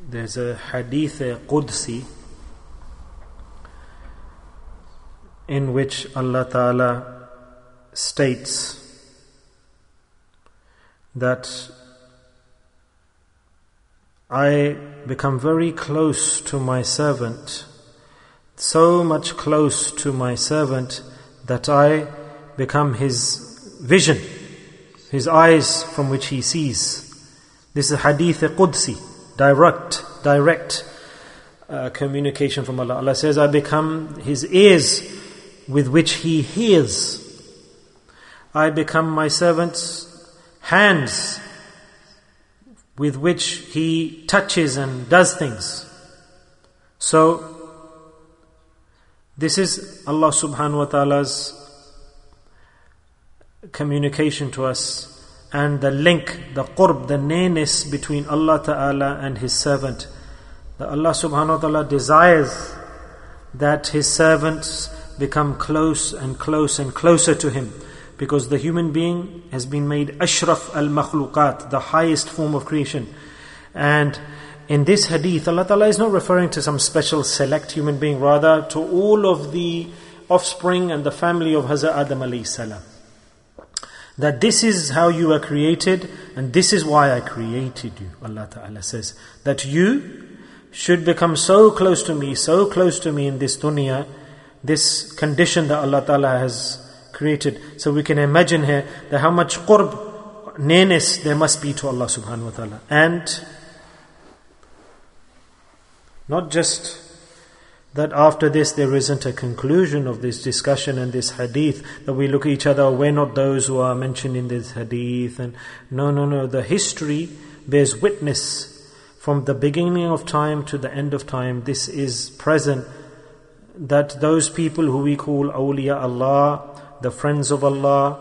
There's a hadith Qudsi in which Allah Ta'ala states that I become very close to my servant, so much close to my servant that I become his vision, his eyes from which he sees. This is hadith Qudsi, direct communication from Allah. Allah says, I become his ears with which he hears. I become my servant's hands with which he touches and does things. So, this is Allah subhanahu wa ta'ala's communication to us, and the link, the qurb, the nearness between Allah Ta'ala and His servant. That Allah subhanahu wa ta'ala desires that His servants become close and close and closer to Him, because the human being has been made ashraf al-makhluqat, the highest form of creation. And in this hadith, Allah Ta'ala is not referring to some special select human being, rather to all of the offspring and the family of Hazrat Adam alayhi salam. That this is how you are created, and this is why I created you. Allah Ta'ala says that you should become so close to me in this dunya, this condition that Allah Ta'ala has created. So we can imagine here that how much qurb, nearness there must be to Allah subhanahu wa ta'ala. And not just that after this there isn't a conclusion of this discussion and this hadith, that we look at each other, we're not those who are mentioned in this hadith. And no. The history bears witness from the beginning of time to the end of time. This is present, that those people who we call awliya Allah, the friends of Allah,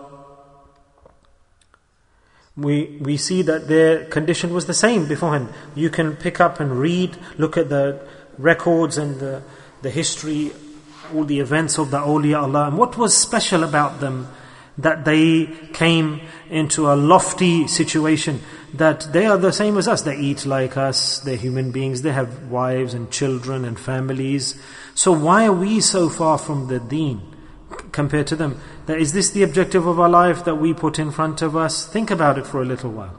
we see that their condition was the same beforehand. You can pick up and read, look at the records and the history, all the events of the awliya Allah, and what was special about them, that they came into a lofty situation, that they are the same as us, they eat like us, they're human beings, they have wives and children and families. So why are we so far from the deen compared to them? That is this the objective of our life that we put in front of us? Think about it for a little while.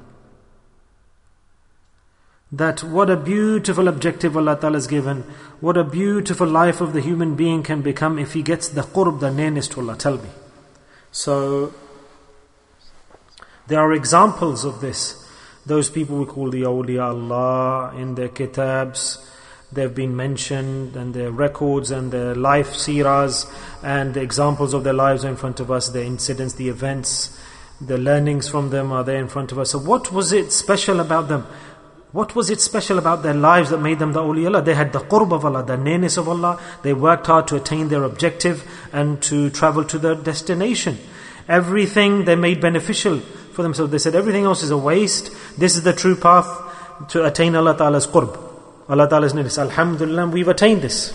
That what a beautiful objective Allah Ta'ala has given, what a beautiful life of the human being can become if he gets the qurb, the nearness to Allah. Tell me. So there are examples of this. Those people we call the awliya Allah, in their kitabs they've been mentioned, and their records and their life seeras and the examples of their lives are in front of us, the incidents, the events, the learnings from them are there in front of us. So what was it special about them? What was it special about their lives that made them the awliya Allah? They had the qurb of Allah, the nearness of Allah. They worked hard to attain their objective and to travel to their destination. Everything they made beneficial for themselves. They said everything else is a waste. This is the true path to attain Allah Ta'ala's qurb, Allah Ta'ala's nearness. Alhamdulillah, we've attained this.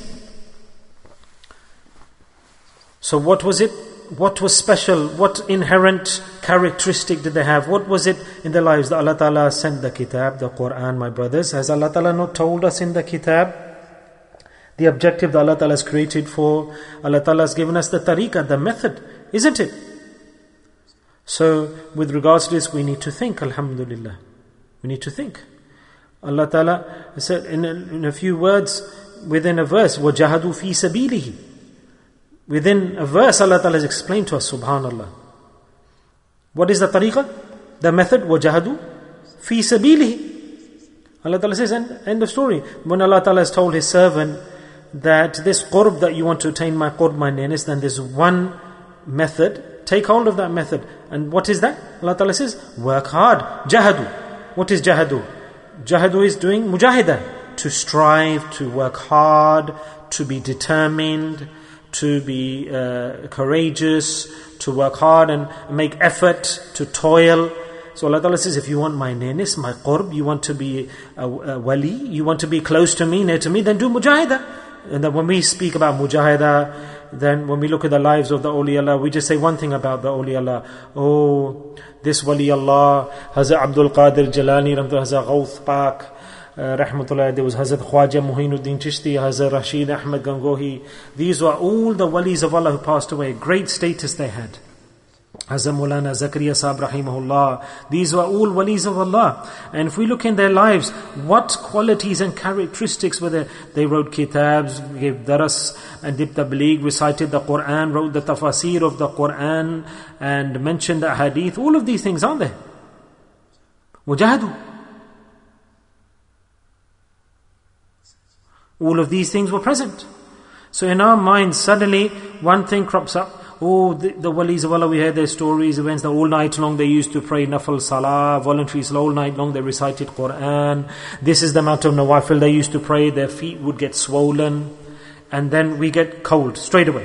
So what was it? What was special? What inherent characteristic did they have? What was it in their lives that Allah Ta'ala sent the kitab, the Quran, my brothers? Has Allah Ta'ala not told us in the kitab the objective that Allah Ta'ala has created for? Allah Ta'ala has given us the tariqah, the method, isn't it? So with regards to this, we need to think, alhamdulillah. We need to think. Allah Ta'ala said in a few words within a verse, وَجَهَدُوا فِي سَبِيلِهِ. Within a verse, Allah Ta'ala has explained to us, subhanallah. What is the tariqah? The method, وَجَهَدُوا فِي سَبِيلِهِ. Allah Ta'ala says, end of story. When Allah Ta'ala has told His servant that this qurb that you want to attain, my qurb, my nearness, then there's one method, take hold of that method. And what is that? Allah Ta'ala says, work hard. Jahadu. What is jahadu? Jahadu is doing mujahidah, to strive, to work hard, to be determined, to be courageous, to work hard and make effort, to toil. So Allah Ta'ala says, if you want my nearness, my qurb, you want to be a wali, you want to be close to me, near to me, then do mujahidah. And then when we speak about mujahidah, then when we look at the lives of the awliya Allah, we just say one thing about the awliya Allah. Oh, this wali Allah, Hazrat Abdul Qadir Jalani, Hazrat Ghawth Pak, Rahmatullah, there was Hazrat Khwaja Muhinuddin Chishti, Hazrat Rashid Ahmad Gangohi. These were all the walis of Allah who passed away. Great status they had. Hazrat Maulana Zakaria Sahib Rahimahullah. These were all walis of Allah. And if we look in their lives, what qualities and characteristics were there? They wrote kitabs, gave daras and did tabligh, recited the Quran, wrote the tafasir of the Quran, and mentioned the hadith. All of these things aren't there. Wajahadu. All of these things were present. So in our minds, suddenly one thing crops up. Oh, the walis of Allah, we heard their stories, events that all night long they used to pray nafal salah, voluntary salah, all night long they recited Quran. This is the amount of nawafil they used to pray, their feet would get swollen. And then we get cold straight away.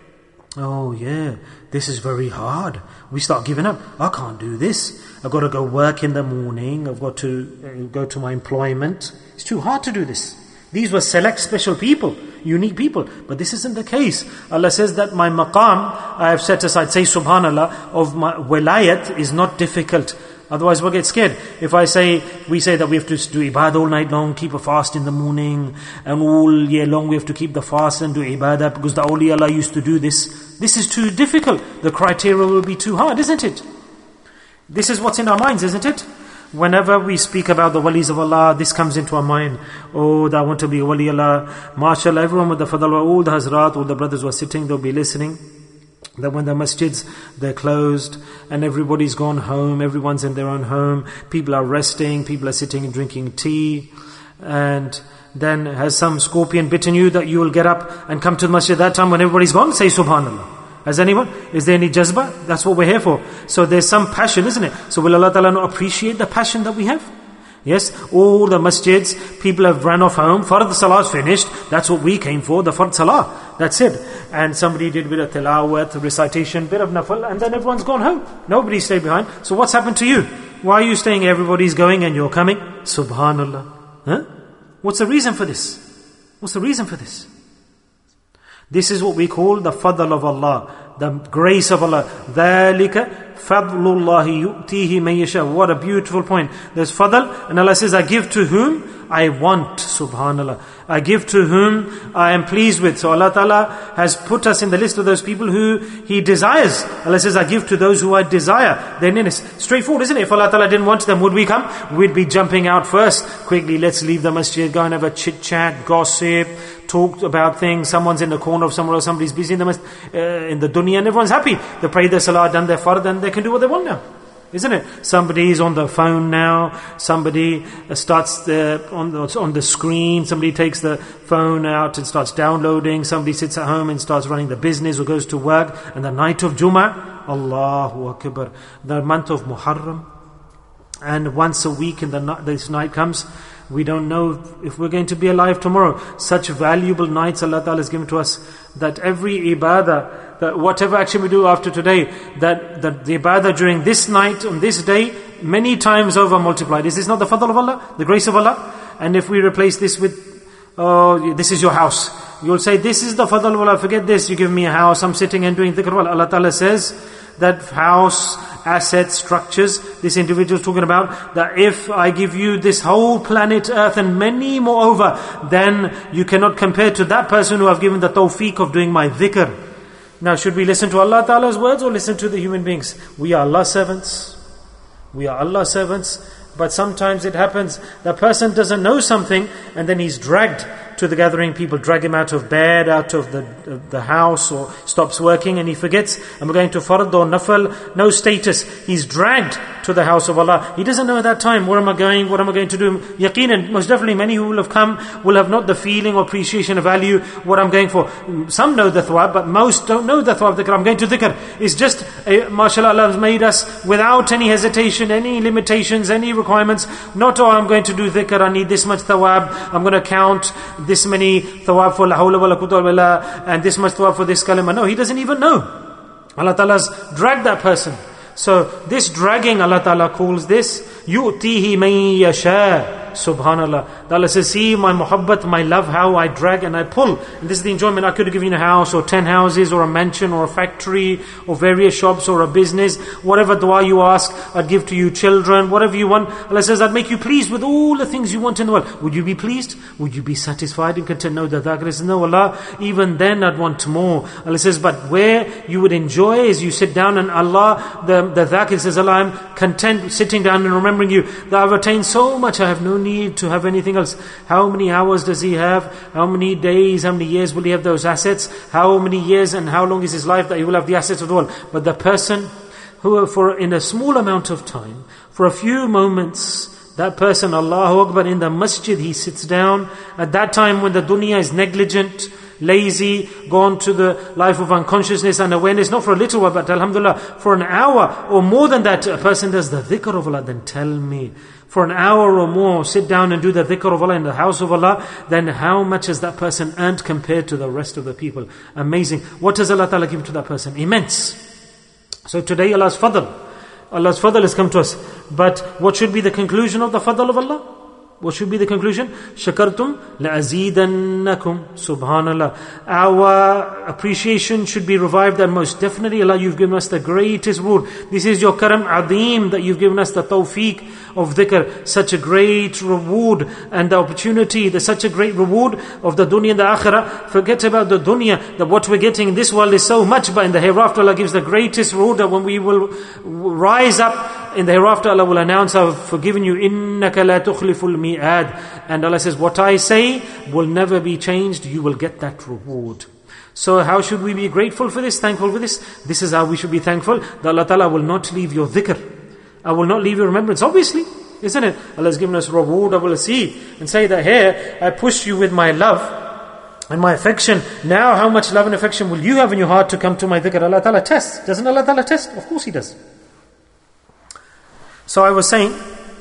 Oh yeah, this is very hard. We start giving up. I can't do this. I've got to go work in the morning. I've got to go to my employment. It's too hard to do this. These were select special people, unique people. But this isn't the case. Allah says that my maqam, I have set aside, say subhanallah, of my wilayat is not difficult. Otherwise we'll get scared. If we say that we have to do ibadah all night long, keep a fast in the morning, and all year long we have to keep the fast and do ibadah because the awliya Allah used to do this. This is too difficult. The criteria will be too hard, isn't it? This is what's in our minds, isn't it? Whenever we speak about the walis of Allah, this comes into our mind. Oh, I want to be a wali Allah. MashaAllah, everyone with the fadl, all the hazrat, all the brothers were sitting, they'll be listening. That when the masjids, they're closed and everybody's gone home, everyone's in their own home, people are resting, people are sitting and drinking tea. And then has some scorpion bitten you that you will get up and come to the masjid at that time when everybody's gone? Say subhanallah. Has anyone? Is there any jazba? That's what we're here for. So there's some passion, isn't it? So will Allah Ta'ala not appreciate the passion that we have? Yes, all the masjids, people have run off home. Fard salah is finished. That's what we came for, the fard salah. That's it. And somebody did a bit of tilawat, recitation, bit of nafal, and then everyone's gone home. Nobody stayed behind. So what's happened to you? Why are you staying? Everybody's going and you're coming? Subhanallah. Huh? What's the reason for this? What's the reason for this? This is what we call the fadl of Allah, the grace of Allah. ذَلِكَ فَضْلُ اللَّهِ يُؤْتِيهِ مَن يَشَاءُ. What a beautiful point. There's fadl, and Allah says, I give to whom I want. Subhanallah. I give to whom I am pleased with. So Allah Ta'ala has put us in the list of those people who He desires. Allah says, I give to those who I desire. Then it's straightforward, isn't it? If Allah Ta'ala didn't want them, would we come? We'd be jumping out first. Quickly, let's leave the masjid, go and have a chit chat, gossip, talk about things. Someone's in the corner of somewhere, or somebody's busy in the dunya, and everyone's happy. They pray their salah, done their fard, and they can do what they want now. Isn't it? Somebody's on the phone now. Somebody starts on the screen. Somebody takes the phone out and starts downloading. Somebody sits at home and starts running the business or goes to work. And the night of Jummah, Allahu Akbar, the month of Muharram, and once a week this night comes. We don't know if we're going to be alive tomorrow. Such valuable nights Allah Ta'ala has given to us, that every ibadah, that whatever action we do after today, that the ibadah during this night, on this day, many times over multiplied. Is this not the fadl of Allah, the grace of Allah? And if we replace this with, oh, this is your house, you'll say, this is the fadl of Allah, forget this, you give me a house, I'm sitting and doing dhikr. Allah Ta'ala says that house, assets, structures, this individual is talking about, that if I give you this whole planet Earth and many more over, then you cannot compare to that person who I've given the tawfiq of doing my dhikr. Now, should we listen to Allah Ta'ala's words or listen to the human beings? We are Allah's servants. We are Allah's servants. But sometimes it happens, the person doesn't know something and then he's dragged to the gathering. People drag him out of bed, out of the house, or stops working and he forgets, I'm going to fard or nafal, no status. He's dragged to the house of Allah. He doesn't know at that time, where am I going, what am I going to do? Yaqeenan, most definitely many who will have come will have not the feeling or appreciation or value what I'm going for. Some know the thawab, but most don't know the thawab dhikr. I'm going to dhikr. It's just, mashallah, Allah has made us without any hesitation, any limitations, any requirements. Not, oh, I'm going to do dhikr, I need this much thawab, I'm going to count this many thawab for la hawla wa la quwwata illa billah, and this much thawab for this kalima. No, he doesn't even know. Allah Ta'ala has dragged that person. So this dragging, Allah Ta'ala calls this yu'tihi man yasha. Subhanallah. Allah says, see my muhabbat, my love, how I drag and I pull. And this is the enjoyment. I could have given you a house or 10 houses or a mansion or a factory or various shops or a business. Whatever dua you ask, I'd give to you children, whatever you want. Allah says, I'd make you pleased with all the things you want in the world. Would you be pleased? Would you be satisfied and content? No, the dhakr says, no Allah, even then I'd want more. Allah says, but where you would enjoy is you sit down and Allah, the dhakr says, Allah, I'm content sitting down and remembering you. That I've attained so much, I have no need to have anything else. How many hours does he have? How many days, how many years will he have those assets? How many years and how long is his life that he will have the assets of the world? But the person who, in a small amount of time, for a few moments, that person, Allahu Akbar, in the masjid, he sits down. At that time when the dunya is negligent, lazy, gone to the life of unconsciousness and awareness, not for a little while, but alhamdulillah, for an hour or more than that, a person does the dhikr of Allah, then tell me, for an hour or more, sit down and do the dhikr of Allah in the house of Allah, then how much has that person earned compared to the rest of the people? Amazing. What does Allah Ta'ala give to that person? Immense. So today Allah's fadl has come to us. But what should be the conclusion of the fadl of Allah? What should be the conclusion? Shakartum la'azidannakum. Subhanallah. Our appreciation should be revived, and most definitely Allah, you've given us the greatest reward. This is your karam adeem, that you've given us the tawfiq of dhikr, such a great reward and the opportunity, such a great reward of the dunya and the akhirah. Forget about the dunya, that what we're getting in this world is so much, but in the hereafter Allah gives the greatest reward, that when we will rise up in the hereafter, Allah will announce, I've forgiven you, innaka la tukhliful mi'ad. And Allah says, what I say will never be changed, you will get that reward. So how should we be grateful for this, thankful for this? This is how we should be thankful, that Allah Ta'ala will not leave your dhikr. I will not leave your remembrance, obviously, isn't it? Allah has given us reward. I will see and say that here, I pushed you with my love and my affection. Now how much love and affection will you have in your heart to come to my dhikr? Allah Ta'ala tests. Doesn't Allah Ta'ala test? Of course He does. So I was saying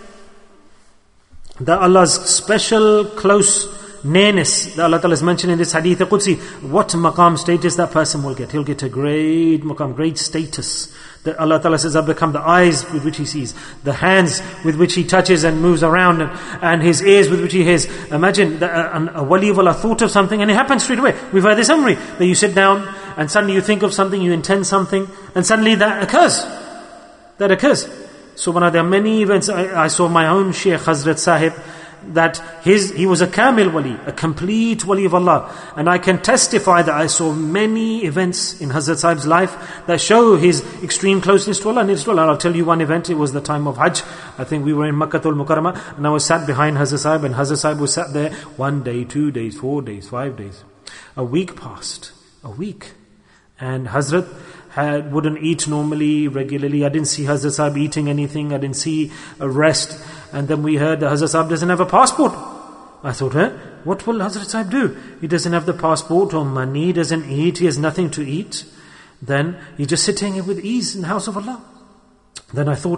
that Allah's special close nearness that Allah Ta'ala has mentioned in this hadith Qudsi, what maqam status that person will get. He'll get a great maqam, great status. That Allah Ta'ala says, I've become the eyes with which He sees, the hands with which He touches and moves around, and His ears with which He hears. Imagine that a wali of Allah thought of something and it happens straight away. We've heard this summary, that you sit down and suddenly you think of something, you intend something, and suddenly that occurs. Subhanallah, there are many events. I saw my own Shaykh Hazrat Sahib, that he was a kamil wali, a complete wali of Allah. And I can testify that I saw many events in Hazrat Sahib's life that show his extreme closeness to Allah. And I'll tell you one event. It was the time of Hajj. I think we were in Makkatul Mukarramah, and I was sat behind Hazrat Sahib, and Hazrat Sahib was sat there 1 day, 2 days, 4 days, 5 days. A week passed. And Hazrat wouldn't eat normally, regularly. I didn't see Hazrat Sahib eating anything. I didn't see a rest. And then we heard that Hazrat Sahib doesn't have a passport. I thought, what will Hazrat Sahib do? He doesn't have the passport or money, he doesn't eat, he has nothing to eat. Then he's just sitting with ease in the house of Allah. Then I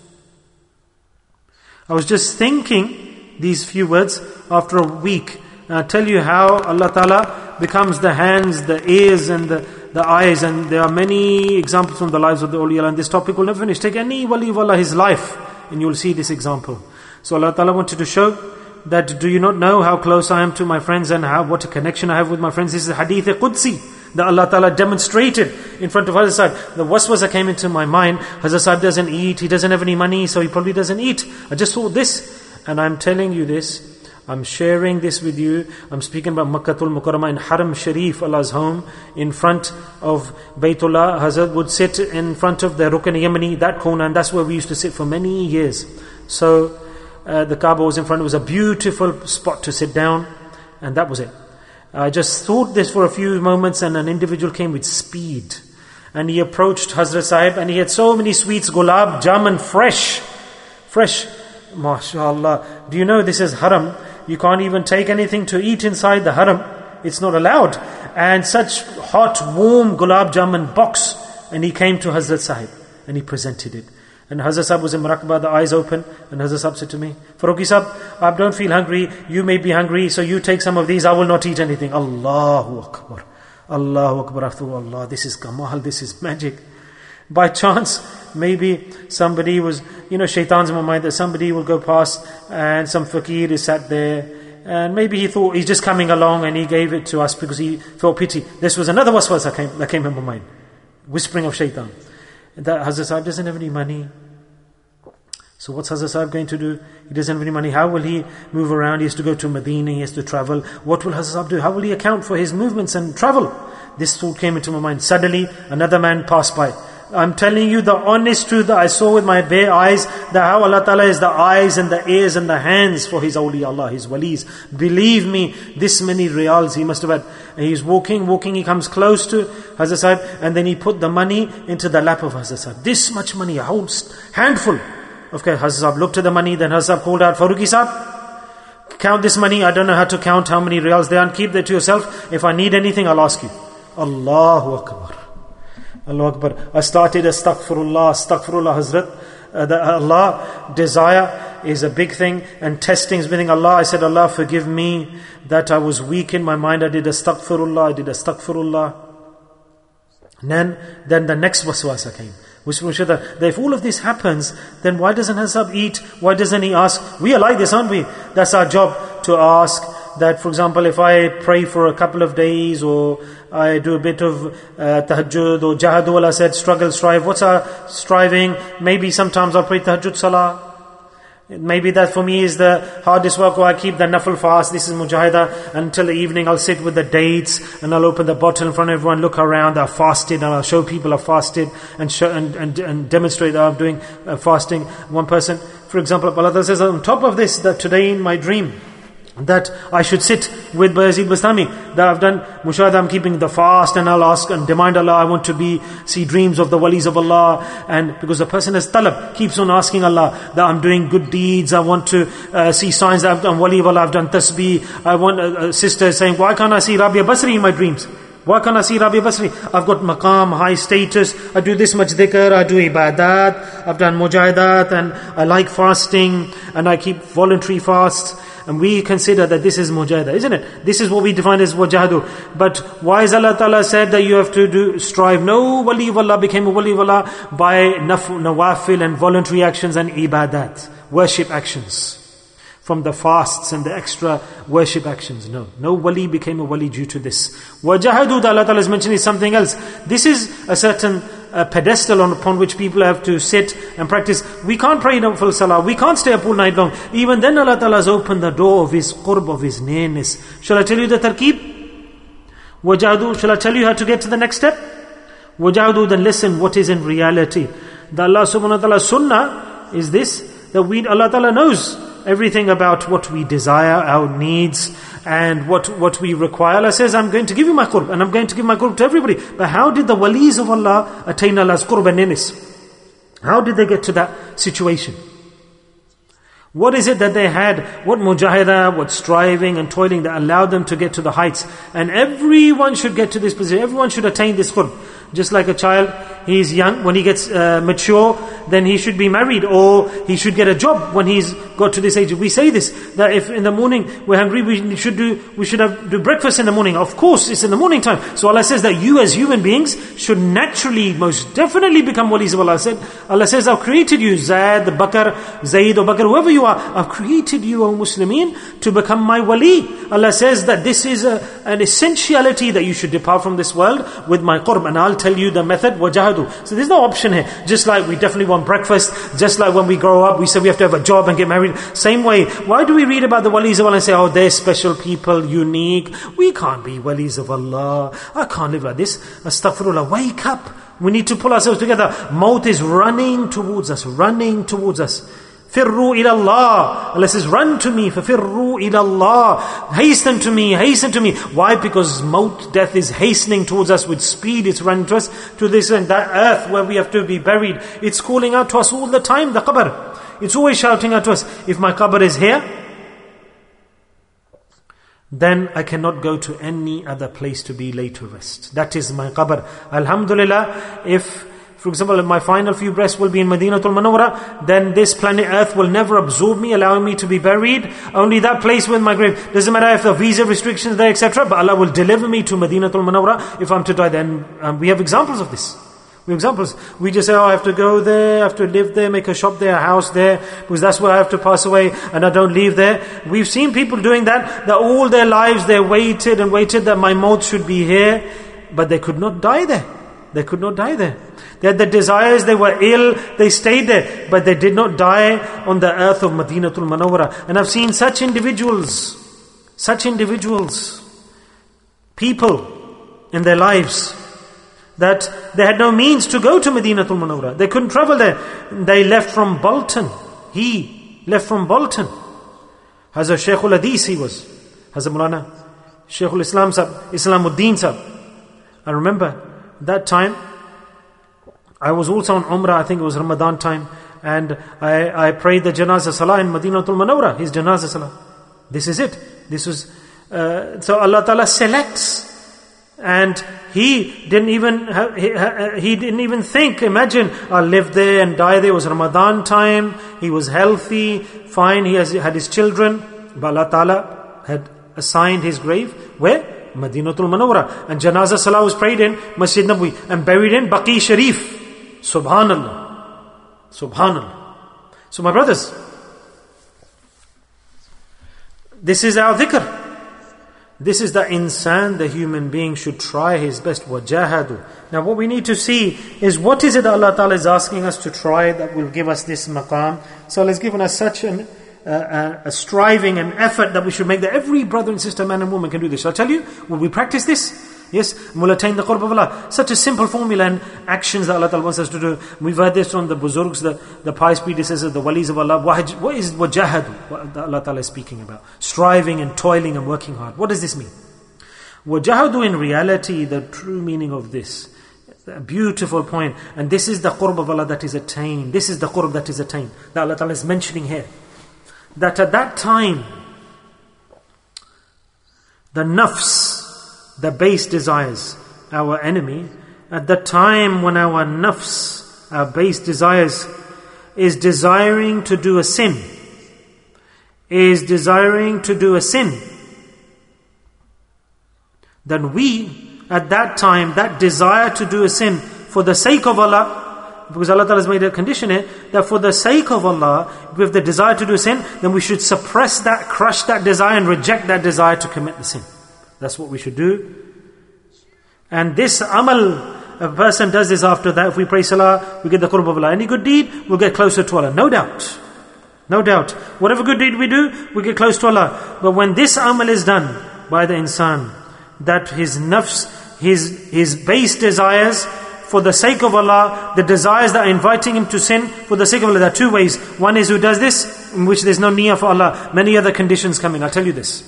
was just thinking these few words after a week. And I tell you how Allah Ta'ala becomes the hands, the ears and the eyes. And there are many examples from the lives of the awliya, and this topic will never finish. Take any wali of Allah, his life, and you'll see this example. So Allah Ta'ala wanted to show that, do you not know how close I am to my friends and what a connection I have with my friends? This is Hadith Qudsi that Allah Ta'ala demonstrated in front of Hazrat Sahib. The waswasa came into my mind, Hazrat Sahib doesn't eat, he doesn't have any money, so he probably doesn't eat. I just thought this, and I'm telling you this, I'm sharing this with you. I'm speaking about Makkatul Mukarramah in Haram Sharif, Allah's home, in front of Baytullah. Hazrat would sit in front of the Rukn Yamani, that corner, and that's where we used to sit for many years. So the Kaaba was in front. It was a beautiful spot to sit down, and that was it. I just thought this for a few moments, and an individual came with speed, and he approached Hazrat Sahib, and he had so many sweets, gulab jamun, fresh, mashallah. Do you know this is haram? You can't even take anything to eat inside the haram. It's not allowed. And such hot, warm gulab jamun box. And he came to Hazrat Sahib and he presented it. And Hazrat Sahib was in Muraqabah, the eyes open. And Hazrat Sahib said to me, Farooqi Sahib, I don't feel hungry. You may be hungry, so you take some of these. I will not eat anything. Allahu Akbar. Allahu Akbar. Allah, this is kamal, this is magic. By chance, maybe somebody was, shaitan's in my mind that somebody will go past and some fakir is sat there, and maybe he thought he's just coming along and he gave it to us because he felt pity. This was another waswas that came in my mind. Whispering of shaitan. That Hazrat Sahib doesn't have any money. So what's Hazrat Sahib going to do? He doesn't have any money. How will he move around? He has to go to Medina, he has to travel. What will Hazrat Sahib do? How will he account for his movements and travel? This thought came into my mind. Suddenly, another man passed by. I'm telling you the honest truth that I saw with my bare eyes, that how Allah Ta'ala is the eyes and the ears and the hands for His awliya, His walis. Believe me, this many riyals he must have had. And he's walking, he comes close to Hazrat Sahib, and then he put the money into the lap of Hazrat Sahib. This much money, a whole handful. Okay, Hazrat Sahib looked at the money, then Hazrat Sahib called out, Farooqi Sahib, count this money. I don't know how to count how many riyals there are, and keep that to yourself. If I need anything, I'll ask you. Allahu Akbar. Allahu Akbar. I started astaghfirullah, Hazrat. That Allah, desire is a big thing, and testing is a big thing. Allah, I said, Allah forgive me that I was weak in my mind. I did astaghfirullah. And then the next waswasa came. That if all of this happens, then why doesn't Hazrat eat? Why doesn't he ask? We are like this, aren't we? That's our job, to ask. That, for example, if I pray for a couple of days, or I do a bit of tahajjud, or jahadu, Allah said, struggle, strive. What's our striving? Maybe sometimes I'll pray tahajjud salah. Maybe that for me is the hardest work, or I keep the nafil fast. This is mujahidah. Until the evening I'll sit with the dates, and I'll open the bottle in front of everyone, look around, I've fasted, and I'll show people I've fasted, and show, and demonstrate that I'm doing fasting. One person, for example, Allah says, on top of this, that today in my dream, that I should sit with Bayazid Bastami, that I've done mushahadah, I'm keeping the fast, and I'll ask and demand Allah, I want to see dreams of the walis of Allah. And because the person has talab, keeps on asking Allah that I'm doing good deeds, I want to see signs that I've done wali of Allah, I've done tasbih. I want a sister saying, why can't I see Rabia Basri in my dreams? Why can't I see Rabia Basri? I've got maqam, high status, I do this much dhikr, I do ibadat, I've done mujahidat, and I like fasting, and I keep voluntary fasts. And we consider that this is mujahidah, isn't it? This is what we define as wajahadu. But why is Allah Ta'ala said that you have to strive? No wali of Allah became a wali of Allah by nawafil and voluntary actions and ibadat, worship actions. From the fasts and the extra worship actions. No wali became a wali due to this. Wajahadu that Allah Ta'ala has mentioned is something else. This is a certain pedestal upon which people have to sit and practice. We can't pray full salah. We can't stay up all night long. Even then Allah Ta'ala has opened the door of His qurb, of His nearness. Shall I tell you the tarkeeb? Wajahadu, shall I tell you how to get to the next step? Wajahadu, then listen what is in reality. The Allah subhanahu wa ta'ala sunnah is this, that Allah Ta'ala knows everything about what we desire, our needs, and what we require. Allah says, I'm going to give you my qurb, and I'm going to give my qurb to everybody. But how did the walis of Allah attain Allah's qurb and nearness? How did they get to that situation? What is it that they had? What mujahidah, what striving and toiling that allowed them to get to the heights? And everyone should get to this position. Everyone should attain this qurb. Just like a child, he's young. When he gets mature, then he should be married, or he should get a job when he's got to this age. We say this, that if in the morning we're hungry, we should do breakfast in the morning. Of course, it's in the morning time. So Allah says that you as human beings should naturally, most definitely become walis of Allah. Allah says, I've created you, Zaid, Bakr, Zaid or Bakr, whoever you are, I've created you, O Muslimin, to become my wali. Allah says that this is an essentiality, that you should depart from this world with my qurb, and I'll tell you the method, wajahadu. So there's no option here. Just like we definitely want breakfast, just like when we grow up, we say we have to have a job and get married. Same way, why do we read about the walis of Allah and say, oh, they're special people, unique? We can't be walis of Allah. I can't live like this. Astaghfirullah, wake up. We need to pull ourselves together. Maut is running towards us. Firru ila Allah. Allah says, run to me. Firru ila Allah. Hasten to me. Why? Because maut, death, is hastening towards us with speed. It's running to us, to this and that earth where we have to be buried. It's calling out to us all the time, the qabr. It's always shouting out to us, if my qabr is here, then I cannot go to any other place to be laid to rest. That is my qabr. Alhamdulillah, if, for example, my final few breaths will be in Madinatul Munawwara, then this planet Earth will never absorb me, allowing me to be buried. Only that place with my grave. Doesn't matter if the visa restrictions there, etc. But Allah will deliver me to Madinatul Munawwara if I'm to die. Then we have examples of this. Examples. We just say, I have to go there, I have to live there, make a shop there, a house there, because that's where I have to pass away, and I don't leave there. We've seen people doing that all their lives they waited and waited that my maut should be here, but they could not die there. They could not die there. They had the desires, they were ill, they stayed there, but they did not die on the earth of Madinatul Munawwara. And I've seen such individuals, people in their lives, that they had no means to go to Madinatul Munawwara. They couldn't travel there. They left from Bolton. He left from Bolton. Hazrat Shaykhul Hadith he was. Hazrat Mulana Shaykhul Islam Sahib, Islamuddin Sahib. I remember that time, I was also on Umrah, I think it was Ramadan time, and I prayed the Janazah Salah in Madinatul Munawwara, his Janazah Salah. This is it. This was, so Allah Ta'ala selects. And he didn't even think, imagine, I'll live there and die there. It was Ramadan time, he was healthy, fine, he had his children, but Allah Ta'ala had assigned his grave where? Madinatul Munawwara. And Janazah Salah was prayed in Masjid Nabawi and buried in Baqi Sharif. Subhanallah. So my brothers, this is our dhikr. This is the insan, the human being should try his best. وَجَاهَدُوا. Now what we need to see is what is it that Allah Ta'ala is asking us to try that will give us this maqam. So Allah has given us such a striving and effort that we should make that every brother and sister, man and woman can do this. Shall I tell you? Will we practice this? Yes, we'll attain the qurb of Allah. Such a simple formula and actions that Allah Ta'ala wants us to do. We've heard this from the buzurgs, the pious predecessors, the walis of Allah. What is wajahadu? What Allah Ta'ala is speaking about? Striving and toiling and working hard. What does this mean? Wajahadu in reality, the true meaning of this, a beautiful point. And this is the qurb of Allah that is attained. This is the qurb that is attained, that Allah Ta'ala is mentioning here. That at that time, the nafs, the base desires, our enemy, at the time when our nafs, our base desires, is desiring to do a sin, then we, at that time, that desire to do a sin for the sake of Allah, because Allah Ta'ala has made a condition here, that for the sake of Allah, if we have the desire to do a sin, then we should suppress that, crush that desire and reject that desire to commit the sin. That's what we should do. And this amal, a person does this after that. If we pray salah, we get the qurb of Allah. Any good deed, we'll get closer to Allah. No doubt. Whatever good deed we do, we get close to Allah. But when this amal is done by the insan, that his nafs, his base desires, for the sake of Allah, the desires that are inviting him to sin, for the sake of Allah, there are two ways. One is who does this, in which there's no niyyah for Allah. Many other conditions come in. I'll tell you this.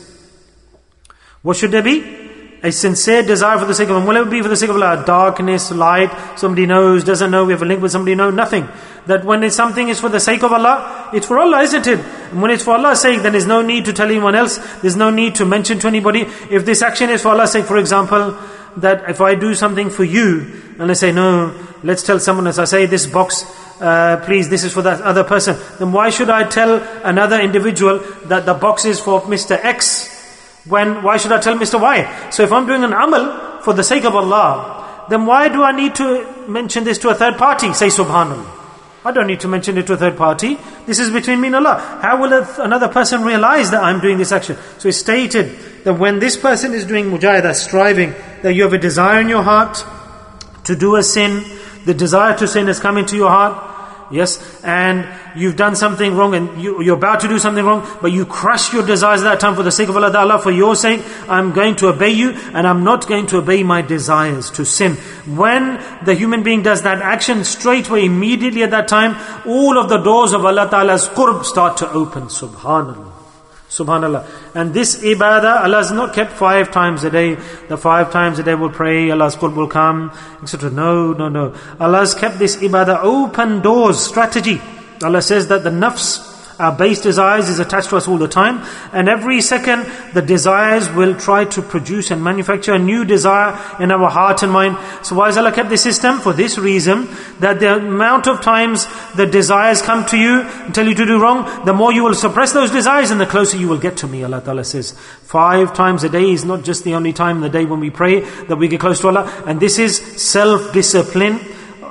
What should there be? A sincere desire for the sake of Allah. Will it be for the sake of Allah? Darkness, light, somebody knows, doesn't know, we have a link with somebody, no, nothing. That when something is for the sake of Allah, it's for Allah, isn't it? And when it's for Allah's sake, then there's no need to tell anyone else. There's no need to mention to anybody. If this action is for Allah's sake, for example, that if I do something for you, and I say, no, let's tell someone else, I say this box, please, this is for that other person, then why should I tell another individual that the box is for Mr. X? Why should I tell Mr. Y? So if I'm doing an amal for the sake of Allah, then why do I need to mention this to a third party? Say subhanallah. I don't need to mention it to a third party. This is between me and Allah. How will another person realize that I'm doing this action? So it's stated that when this person is doing mujahidah, striving, that you have a desire in your heart to do a sin, the desire to sin has come into your heart, yes, and you've done something wrong and you're about to do something wrong, but you crush your desires at that time for the sake of Allah. Allah, for your sake, I'm going to obey you and I'm not going to obey my desires to sin. When the human being does that action, straightway, immediately at that time, all of the doors of Allah Ta'ala's qurb start to open. Subhanallah. Subhanallah. And this ibadah, Allah has not kept 5 times a day. The 5 times a day will pray, Allah's qurb will come, etc. No. Allah has kept this ibadah open doors, strategy. Allah says that the nafs, our base desires, is attached to us all the time. And every second, the desires will try to produce and manufacture a new desire in our heart and mind. So why has Allah kept this system? For this reason, that the amount of times the desires come to you and tell you to do wrong, the more you will suppress those desires and the closer you will get to me, Allah Ta'ala says. 5 times a day is not just the only time in the day when we pray that we get close to Allah. And this is self-discipline.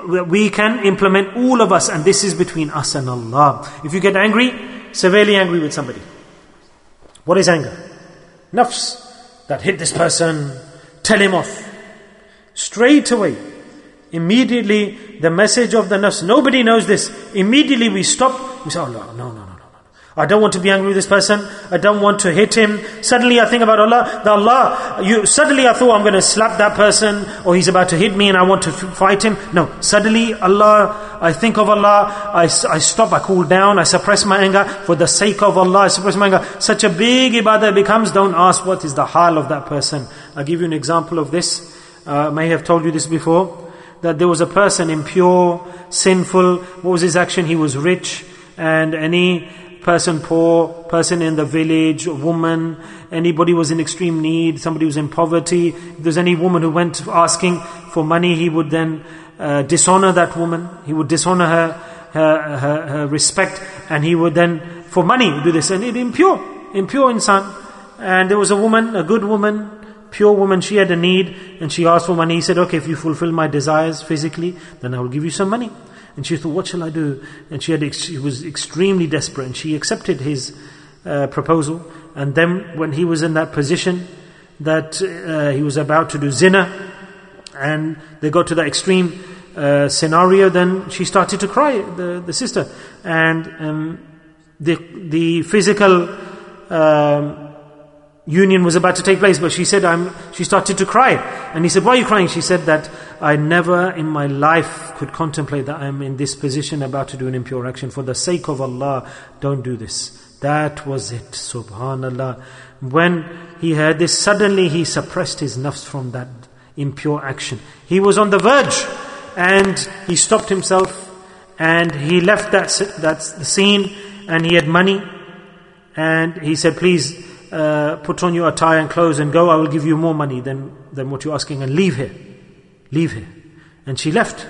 we can implement all of us, and this is between us and Allah. If you get angry, severely angry with somebody. What is anger? Nafs. That hit this person, tell him off. Straight away. Immediately, the message of the nafs, nobody knows this. Immediately we stop, we say, oh no. I don't want to be angry with this person. I don't want to hit him. Suddenly I think about Allah. Suddenly I thought I'm going to slap that person, or he's about to hit me and I want to fight him. No, suddenly I think of Allah. I stop, I cool down, I suppress my anger. For the sake of Allah, I suppress my anger. Such a big ibadah becomes, don't ask what is the hal of that person. I'll give you an example of this. I may have told you this before. That there was a person impure, sinful. What was his action? He was rich, and any person poor, person in the village, a woman, anybody was in extreme need, somebody was in poverty. If there's any woman who went asking for money, he would then dishonor that woman. He would dishonor her respect, and he would then, for money, do this. And impure insan. And there was a woman, a good woman, pure woman, she had a need, and she asked for money. He said, okay, if you fulfill my desires physically, then I will give you some money. And she thought, what shall I do? And she was extremely desperate, and she accepted his proposal. And then when he was in that position that he was about to do zina, and they got to that extreme scenario, then she started to cry, the sister. And the physical union was about to take place, but she said, she started to cry. And he said, why are you crying? She said that I never in my life could contemplate that I am in this position about to do an impure action. For the sake of Allah, don't do this. That was it, subhanallah. When he heard this, suddenly he suppressed his nafs from that impure action. He was on the verge, and he stopped himself, and he left that scene, and he had money, and he said, please, put on your attire and clothes and go, I will give you more money than what you're asking, and leave here. And she left.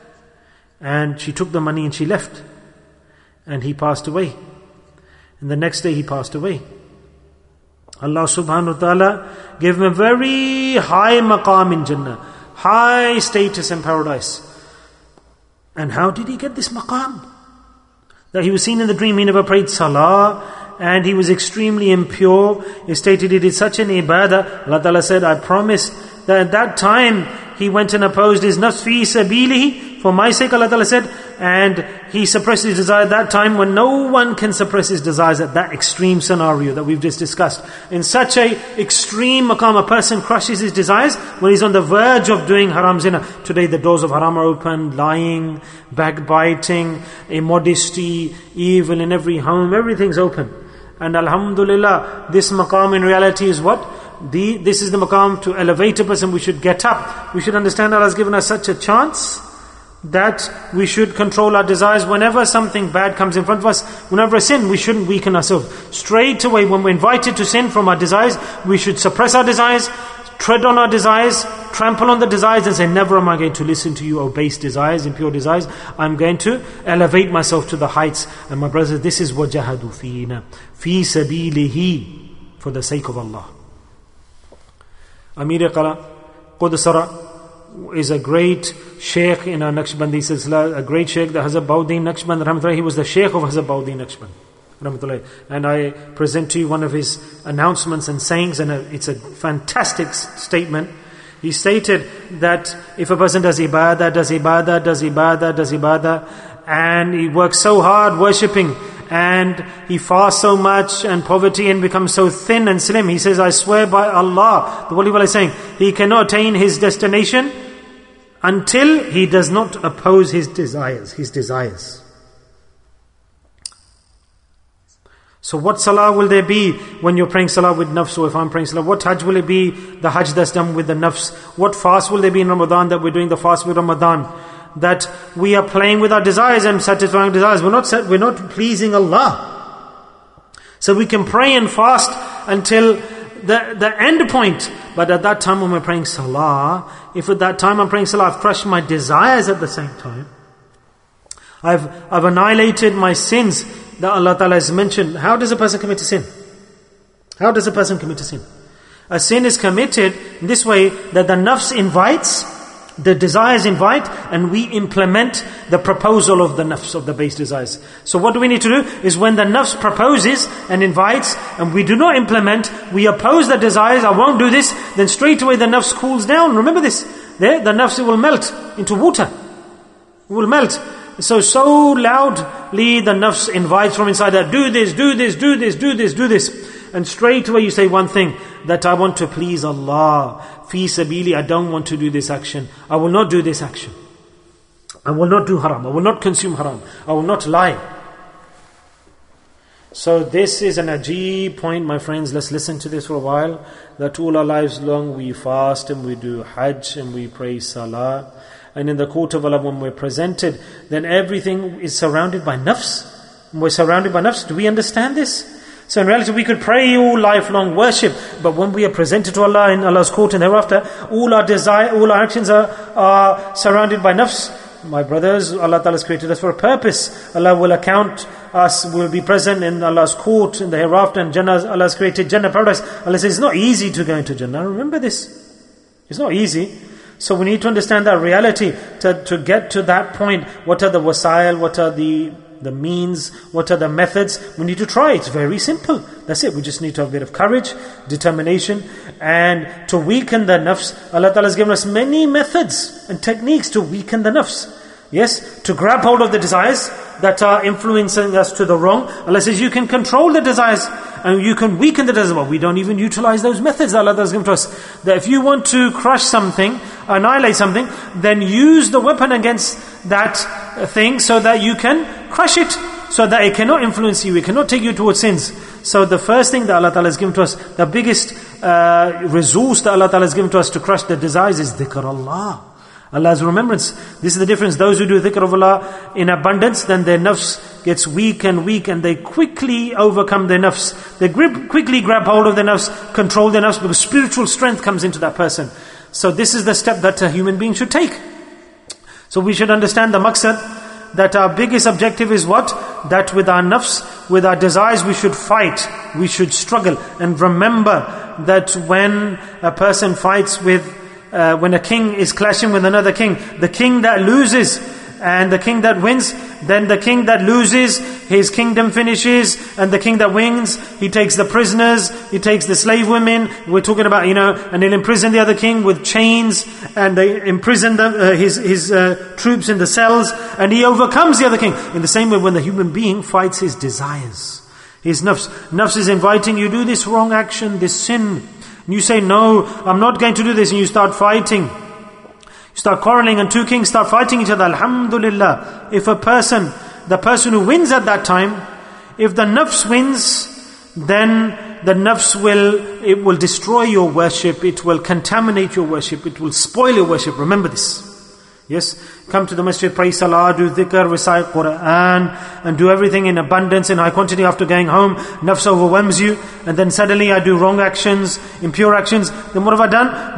And she took the money and she left. And he passed away. And the next day he passed away. Allah subhanahu wa ta'ala gave him a very high maqam in Jannah. High status in paradise. And how did he get this maqam? That he was seen in the dream, he never prayed salah, and he was extremely impure. He stated he did such an ibadah. Allah Ta'ala said, I promise that at that time he went and opposed his nafs fi sabilihi, for my sake, Allah Ta'ala said, and he suppressed his desire at that time when no one can suppress his desires at that extreme scenario that we've just discussed. In such a extreme maqam, a person crushes his desires when he's on the verge of doing haram zina. Today the doors of haram are open, lying, backbiting, immodesty, evil in every home, everything's open. And alhamdulillah, this maqam in reality is what? This is the maqam to elevate a person. We should get up. We should understand Allah has given us such a chance that we should control our desires. Whenever something bad comes in front of us, whenever a sin, we shouldn't weaken ourselves. Straight away, when we're invited to sin from our desires, we should suppress our desires, tread on our desires, trample on the desires, and say, never am I going to listen to you, O base desires, impure desires. I'm going to elevate myself to the heights. And my brothers, this is وَجَهَدُوا فِينَا فِي سَبِيلِهِ, for the sake of Allah. Amir Qala Qudusara is a great sheikh in our Naqshbandi Silsila, a great sheikh, the Hazrat Bauddin Naqshband Rahmatullah. He was the sheikh of Hazrat Bauddin Naqshband Rahmatullah. And I present to you one of his announcements and sayings, and it's a fantastic statement. He stated that if a person does ibadah, and he works so hard worshipping, and he fasts so much, and poverty, and becomes so thin and slim, he says, I swear by Allah, the Wali Wala is saying, he cannot attain his destination until he does not oppose his desires. So what salah will there be when you're praying salah with nafs, or if I'm praying salah? What hajj will it be, the hajj that's done with the nafs? What fast will there be in Ramadan, that we're doing the fast with Ramadan? That we are playing with our desires and satisfying our desires. We're not pleasing Allah. So we can pray and fast until the end point. But at that time when we're praying salah, if at that time I'm praying salah, I've crushed my desires at the same time, I've annihilated my sins that Allah Ta'ala has mentioned. How does a person commit a sin? How does a person commit a sin? A sin is committed in this way, that the nafs invites, The desires invite, and we implement the proposal of the nafs, of the base desires. So what do we need to do is when the nafs proposes and invites and we do not implement, we oppose the desires, I won't do this, then straight away the nafs cools down. Remember this, there, the nafs, it will melt into water. It will melt. So loudly the nafs invites from inside that, do this, do this, do this, do this, do this. And straight away you say one thing, that I want to please Allah. Fi sabili, I don't want to do this action. I will not do this action. I will not do haram. I will not consume haram. I will not lie. So this is an ajib point, my friends. Let's listen to this for a while. That all our lives long we fast and we do hajj and we pray salah. And in the court of Allah when we're presented, then everything is surrounded by nafs. We're surrounded by nafs. Do we understand this? So in reality we could pray all life long, worship, but when we are presented to Allah in Allah's court and thereafter, all our actions are surrounded by nafs. My brothers, Allah Ta'ala has created us for a purpose. Allah will account us, will be present in Allah's court in the hereafter, and Jannah, Allah has created Jannah, paradise. Allah says it's not easy to go into Jannah. Remember this. It's not easy. So we need to understand that reality to get to that point. What are the wasail? What are the means? What are the methods? We need to try. It's very simple. That's it. We just need to have a bit of courage, determination, and to weaken the nafs. Allah Ta'ala has given us many methods and techniques to weaken the nafs. Yes, to grab hold of the desires that are influencing us to the wrong. Allah says you can control the desires and you can weaken the desires. Well, we don't even utilize those methods that Allah has given to us. That if you want to crush something, annihilate something, then use the weapon against that thing so that you can crush it, so that it cannot influence you, it cannot take you towards sins. So the first thing that Allah Ta'ala has given to us, the biggest resource that Allah Ta'ala has given to us to crush the desires is dhikr Allah. Allah's remembrance. This is the difference. Those who do dhikr of Allah in abundance, then their nafs gets weak and they quickly overcome their nafs. They quickly grab hold of their nafs, control their nafs, because spiritual strength comes into that person. So this is the step that a human being should take. So we should understand the maqsad, that our biggest objective is what? That with our nafs, with our desires, we should fight, we should struggle. And remember that when a person fights when a king is clashing with another king, the king that loses and the king that wins, then the king that loses, his kingdom finishes, and the king that wins, he takes the prisoners, he takes the slave women, we're talking about, and he'll imprison the other king with chains, and they imprison his troops in the cells, and he overcomes the other king. In the same way, when the human being fights his desires, his nafs. Nafs is inviting you, do this wrong action, this sin. And you say, no, I'm not going to do this, and you start fighting. You start quarreling, and two kings start fighting each other. Alhamdulillah. If the person who wins at that time, if the nafs wins, then the nafs will destroy your worship, it will contaminate your worship, it will spoil your worship. Remember this. Yes, come to the masjid, pray salah, do dhikr, recite Quran, and do everything in abundance, in high quantity. After going home, nafs overwhelms you, and then suddenly I do wrong actions, impure actions. Then what have I done?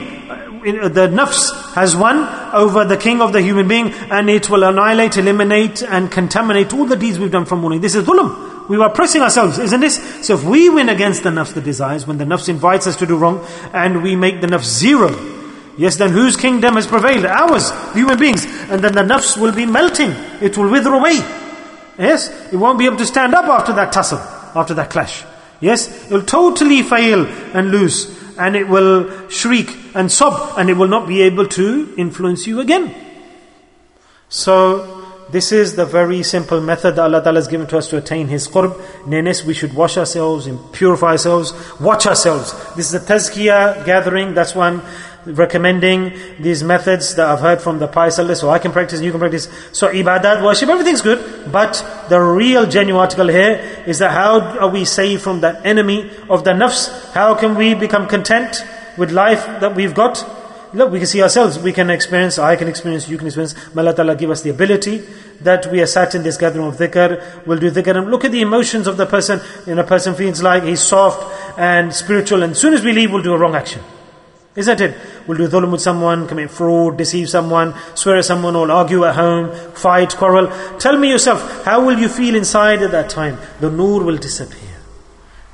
The nafs has won over the king of the human being, and it will annihilate, eliminate, and contaminate all the deeds we've done from morning. This is dhulm. We are oppressing ourselves, isn't this? So if we win against the nafs, the desires, when the nafs invites us to do wrong, and we make the nafs zero, yes, then whose kingdom has prevailed? Ours, human beings. And then the nafs will be melting. It will wither away. Yes, it won't be able to stand up after that tussle, after that clash. Yes, it will totally fail and lose. And it will shriek and sob, and it will not be able to influence you again. So this is the very simple method that Allah Ta'ala has given to us to attain His qurb, nearness. We should wash ourselves and purify ourselves, watch ourselves. This is a tazkiyah gathering. That's why I'm recommending these methods that I've heard from the pious elders, so I can practice and you can practice. So ibadat, worship, everything's good, but the real genuine article here is that how are we saved from that enemy of the nafs? How can we become content with life that we've got? Look, we can see ourselves, we can experience, I can experience, you can experience. May Allah Ta'ala give us the ability that we are sat in this gathering of dhikr, we'll do dhikr, and look at the emotions of the person. A person feels like he's soft and spiritual, and as soon as we leave, we'll do a wrong action. Isn't it? We'll do dhulm with someone, commit fraud, deceive someone, swear at someone, or argue at home, fight, quarrel. Tell me yourself, how will you feel inside at that time? The nur will disappear.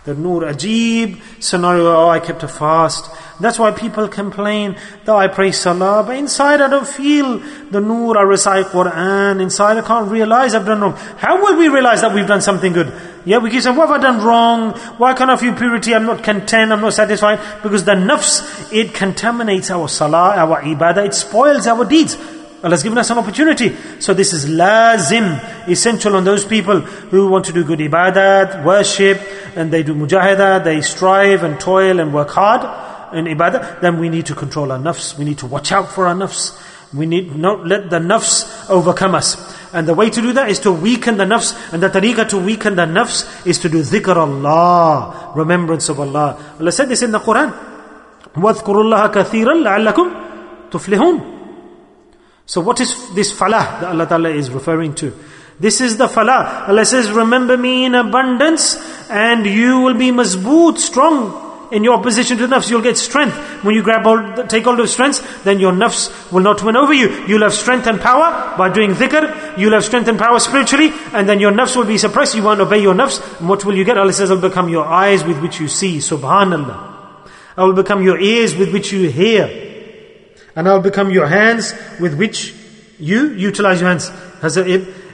The Noor, Ajib scenario, oh, I kept a fast. That's why people complain that I pray Salah, but inside I don't feel the Noor, I recite Quran, inside I can't realize I've done wrong. How will we realize that we've done something good? Yeah, we keep saying, what have I done wrong? Why can't I feel purity? I'm not content, I'm not satisfied. Because the nafs, it contaminates our Salah, our ibadah, it spoils our deeds. Allah has given us an opportunity. So this is lazim, essential on those people who want to do good ibadat, worship, and they do mujahidah, they strive and toil and work hard in ibadah. Then we need to control our nafs. We need to watch out for our nafs. We need not let the nafs overcome us. And the way to do that is to weaken the nafs. And the tariqah to weaken the nafs is to do dhikr Allah, remembrance of Allah. Allah said this in the Quran. وَاذْكُرُوا اللَّهَ كَثِيرًا لَعَلَّكُمْ تُفْلِحُونَ. So what is this falah that Allah Ta'ala is referring to? This is the falah. Allah says, remember me in abundance and you will be mazboot, strong in your opposition to nafs. You'll get strength. When you take hold of strength, then your nafs will not win over you. You'll have strength and power by doing dhikr. You'll have strength and power spiritually, and then your nafs will be suppressed. You won't obey your nafs. And what will you get? Allah says, I'll become your eyes with which you see. Subhanallah. I will become your ears with which you hear. And I'll become your hands with which you utilize your hands. Hazrat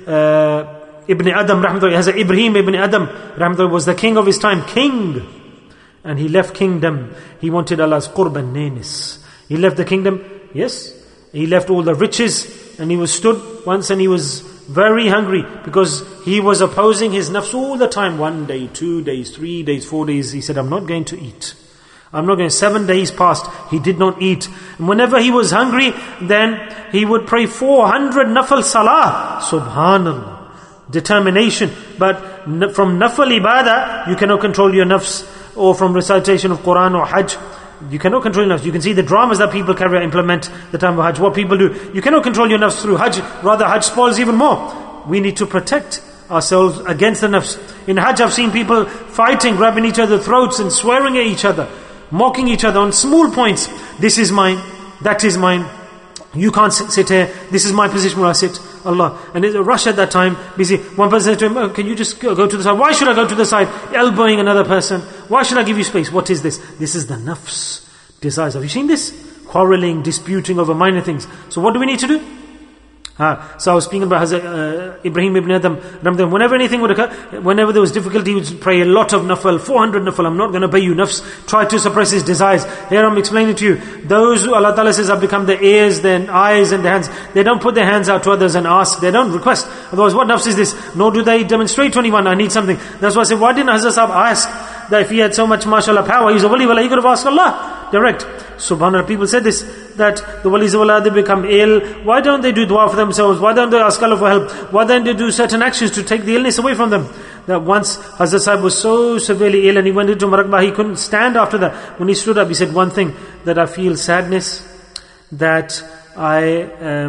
Ibn Adam, Hazrat Ibrahim Ibn Adam, was the king of his time. King. And he left kingdom. He wanted Allah's qurb and nearness. He left the kingdom. Yes. He left all the riches. And he was stood once and he was very hungry. Because he was opposing his nafs all the time. 1 day, 2 days, 3 days, 4 days. He said, I'm not going to eat. I'm not going. 7 days passed. He did not eat. And whenever he was hungry, then he would pray 400 nafal salah. Subhanallah. Determination. But from nafal ibadah, you cannot control your nafs. Or from recitation of Quran or Hajj, you cannot control your nafs. You can see the dramas that people implement the time of Hajj. What people do. You cannot control your nafs through Hajj. Rather, Hajj spoils even more. We need to protect ourselves against the nafs. In Hajj, I've seen people fighting, grabbing each other's throats and swearing at each other. Mocking each other on small points. This is mine, that is mine. You can't sit here. This is my position where I sit. Allah. And there's a rush at that time. Busy. One person said to him, oh, can you just go to the side? Why should I go to the side? Elbowing another person. Why should I give you space? What is this? This is the nafs desires. Have you seen this? Quarreling, disputing over minor things. So what do we need to do? So I was speaking about Hazrat Ibrahim ibn Adam. Whenever anything would occur, whenever there was difficulty, he would pray a lot of nafal, 400 nafal. I'm not going to pay you nafs. Try to suppress his desires. Here I'm explaining to you. Those who Allah Ta'ala says have become the ears, then eyes and the hands. They don't put their hands out to others and ask. They don't request. Otherwise, what nafs is this? Nor do they demonstrate to anyone, I need something. That's why I said, why didn't Hazrat Sahab ask that if he had so much mashallah power, he's a wali, he could have asked Allah direct. Subhanallah, people said this, that the walis of Allah, they become ill. Why don't they do dua for themselves? Why don't they ask Allah for help? Why don't they do certain actions to take the illness away from them? That once Hazrat Sahib was so severely ill and he went into Marakbah, he couldn't stand after that. When he stood up, he said one thing, that I feel sadness, that I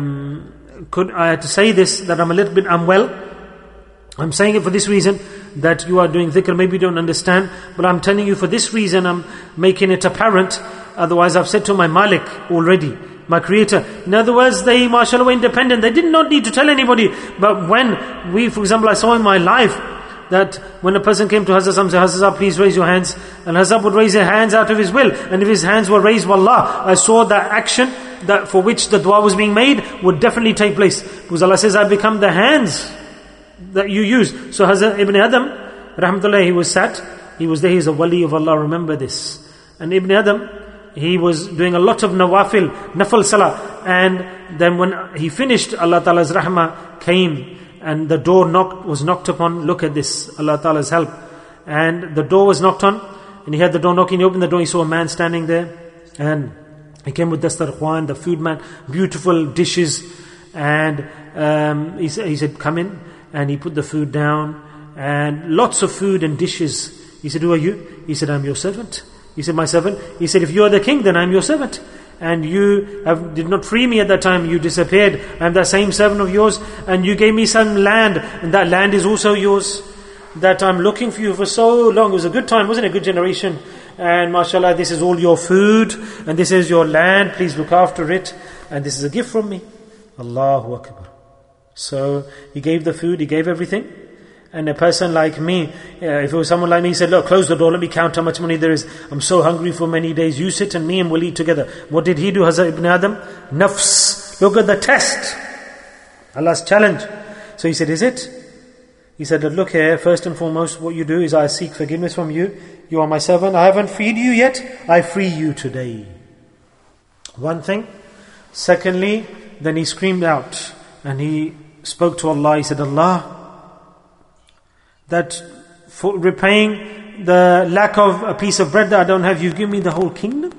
had to say this, that I'm a little bit unwell. I'm saying it for this reason, that you are doing dhikr, maybe you don't understand, but I'm telling you for this reason, I'm making it apparent. Otherwise I've said to my Malik already, my creator. In other words, they, mashallah, were independent. They did not need to tell anybody. But when for example, I saw in my life, that when a person came to Hazrat Sam, said, Hazrat, please raise your hands. And Hazrat would raise his hands out of his will. And if his hands were raised, wallah, I saw that action, that for which the dua was being made, would definitely take place. Because Allah says, I become the hands that you use. So Hazrat Ibn Adam, rahmatullah, he was sat, he was there, he's a wali of Allah, remember this. And Ibn Adam, he was doing a lot of nafal salah. And then when he finished, Allah Ta'ala's rahmah came and the door was knocked upon. Look at this, Allah Ta'ala's help. And the door was knocked on, and he had the door knocking, he opened the door, he saw a man standing there. And he came with dastarkhan, the food man, beautiful dishes. And he said, come in. And he put the food down, and lots of food and dishes. He said, who are you? He said, I'm your servant. He said, my servant? He said, if you are the king, then I'm your servant. And you did not free me at that time, you disappeared. I'm that same servant of yours, and you gave me some land, and that land is also yours. That I'm looking for you for so long. It was a good time, wasn't it? A good generation. And mashallah, this is all your food, and this is your land, please look after it. And this is a gift from me. Allahu Akbar. So he gave the food, he gave everything. And a person like me, if it was someone like me, he said, look, close the door, let me count how much money there is. I'm so hungry for many days. You sit and me and we'll eat together. What did he do, Hazrat Ibn Adam? Nafs. Look at the test. Allah's challenge. So he said, is it? He said, look here, first and foremost, what you do is I seek forgiveness from you. You are my servant. I haven't freed you yet. I free you today. One thing. Secondly, then he screamed out and he spoke to Allah. He said, Allah, that for repaying the lack of a piece of bread that I don't have, you give me the whole kingdom.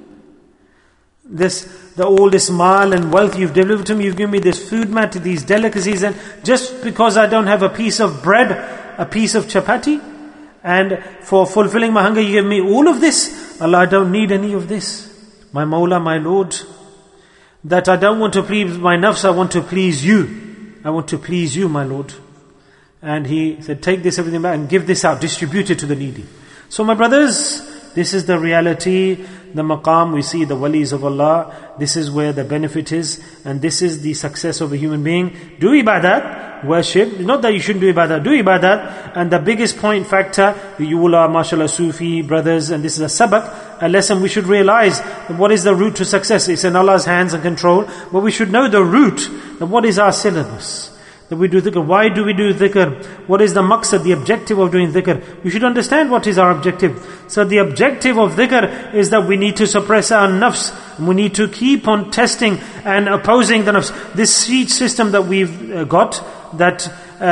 All this mal and wealth you've delivered to me, you've given me this food mat, these delicacies, and just because I don't have a piece of bread, a piece of chapati, and for fulfilling my hunger, you give me all of this. Allah, I don't need any of this. My Mawla, my Lord, that I don't want to please my nafs, I want to please you. I want to please you, my Lord. And he said, take this everything back and give this out, distribute it to the needy. So my brothers, this is the reality, the maqam, we see the walis of Allah. This is where the benefit is, and this is the success of a human being. Do ibadat, worship. Not that you shouldn't do ibadat, do ibadat. And the biggest point factor, you will are, mashallah, Sufi brothers, and this is a sabak, a lesson we should realize. What is the route to success? It's in Allah's hands and control. But we should know the route. What is our syllabus? That we do dhikr. Why do we do dhikr? What is the maqsad, the objective of doing dhikr? We should understand what is our objective. So the objective of dhikr is that we need to suppress our nafs. We need to keep on testing and opposing the nafs. This siege system that we've got, that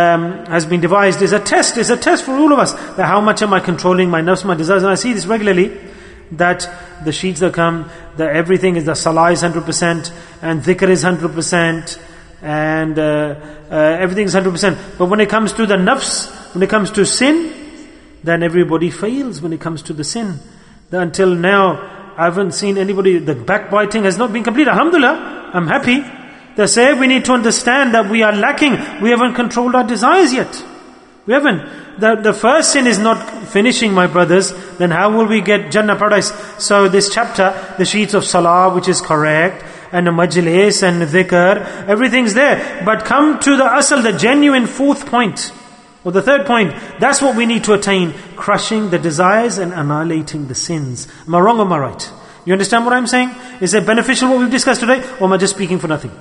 has been devised, is a test. Is a test for all of us. That how much am I controlling my nafs, my desires? And I see this regularly, that the sheets that come, that everything is, the salah is 100%, and dhikr is 100%, and everything is 100%. But when it comes to the nafs, when it comes to sin, then everybody fails when it comes to the sin. Until now, I haven't seen anybody, the backbiting has not been complete. Alhamdulillah, I'm happy. They say we need to understand that we are lacking. We haven't controlled our desires yet. We haven't. The first sin is not finishing, my brothers. Then how will we get Jannah, paradise? So this chapter, the sheets of salah, which is correct, and the majlis and dhikr, everything's there. But come to the asal, the genuine fourth point, or the third point. That's what we need to attain. Crushing the desires and annihilating the sins. Am I wrong or am I right? You understand what I'm saying? Is it beneficial what we've discussed today? Or am I just speaking for nothing?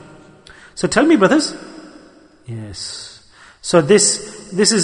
So tell me, brothers. Yes. So this is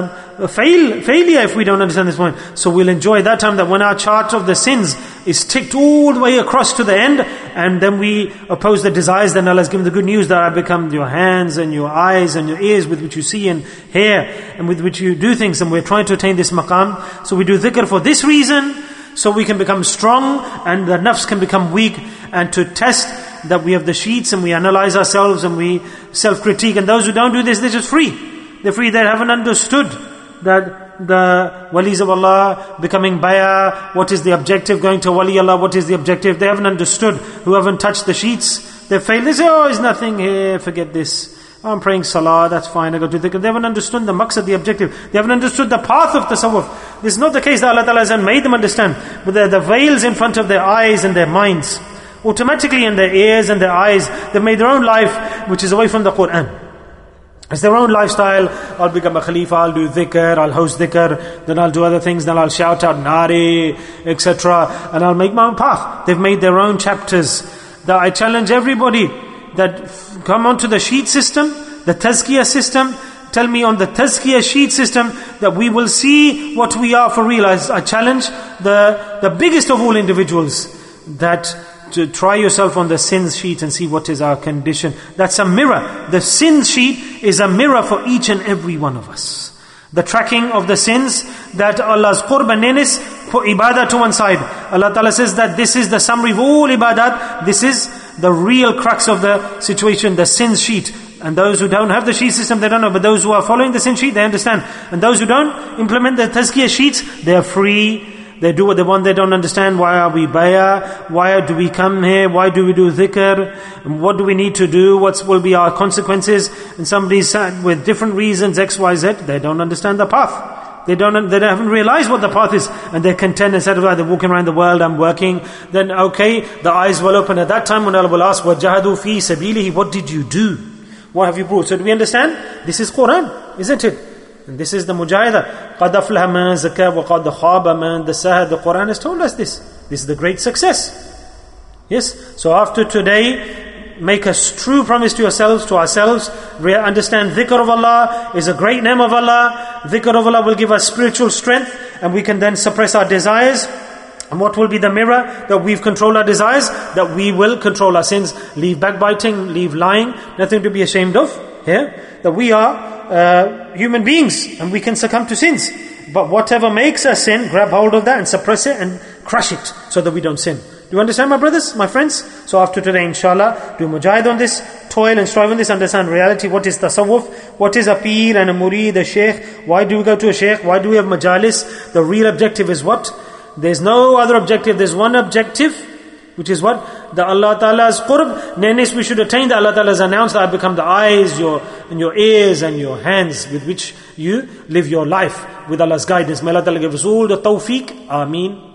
a failure if we don't understand this point. So we'll enjoy that time, that when our chart of the sins is ticked all the way across to the end, and then we oppose the desires, then Allah has given the good news that I become your hands and your eyes and your ears with which you see and hear, and with which you do things. And we're trying to attain this maqam. So we do dhikr for this reason, so we can become strong and the nafs can become weak, and to test that we have the sheets and we analyze ourselves and we self-critique. And those who don't do this, they're just free. They're free. They haven't understood that the walis of Allah becoming bayah, what is the objective? Going to wali Allah, what is the objective? They haven't understood. Who haven't touched the sheets, they fail. They say, oh, there's nothing here, forget this. Oh, I'm praying salah, that's fine, I go to dhikr. They haven't understood the maqsad, the objective. They haven't understood the path of tasawwuf. This is not the case that Allah Ta'ala has made them understand. But the veils in front of their eyes and their minds, automatically in their ears and their eyes, they've made their own life which is away from the Qur'an. It's their own lifestyle. I'll become a Khalifa, I'll do dhikr, I'll host dhikr, then I'll do other things, then I'll shout out nari, etc. And I'll make my own path. They've made their own chapters. That I challenge everybody that come onto the sheet system, the tazkiyah system. Tell me on the tazkiyah sheet system that we will see what we are for real. I challenge the biggest of all individuals, that to try yourself on the sins sheet and see what is our condition. That's a mirror. The sins sheet is a mirror for each and every one of us. The tracking of the sins, that Allah's qurb and nearness, put ibadah to one side. Allah Ta'ala says that this is the summary of all ibadat. This is the real crux of the situation, the sins sheet. And those who don't have the sheet system, they don't know. But those who are following the sin sheet, they understand. And those who don't implement the tazkiyah sheets, they are free. They do what they want, they don't understand. Why are we bayah? Why do we come here? Why do we do dhikr? And what do we need to do? What will be our consequences? And somebody's with different reasons, X, Y, Z, they don't understand the path. They haven't realized what the path is. And they're content and satisfied. They're walking around the world, I'm working. Then okay, the eyes will open at that time when Allah will ask, وَجَهَدُوا فِي سَبِيلِهِ, what did you do? What have you brought? So do we understand? This is Quran, isn't it? And this is the mujahidah. قَدْ أَفْلَحَ مَنْ زَكَّى وَقَدْ خَابَ مَنْ دَسَّاهَا. The Quran has told us this. This is the great success. Yes. So after today, make a true promise to yourselves, to ourselves. Understand dhikr of Allah is a great name of Allah. Dhikr of Allah will give us spiritual strength, and we can then suppress our desires. And what will be the mirror that we've controlled our desires? That we will control our sins. Leave backbiting, leave lying. Nothing to be ashamed of here. That we are human beings and we can succumb to sins. But whatever makes us sin, grab hold of that and suppress it and crush it so that we don't sin. Do you understand, my brothers, my friends? So after today, inshallah, do mujahid on this, toil and strive on this, understand reality. What is tasawwuf? What is a peer and a murid, a sheikh? Why do we go to a sheikh? Why do we have majalis? The real objective is what? There's no other objective. There's one objective, which is what? The Allah Ta'ala's qurb. Nearness we should attain. That Allah Ta'ala has announced that I become the eyes, your ears and your hands with which you live your life with Allah's guidance. May Allah Ta'ala give us all the tawfiq. Ameen.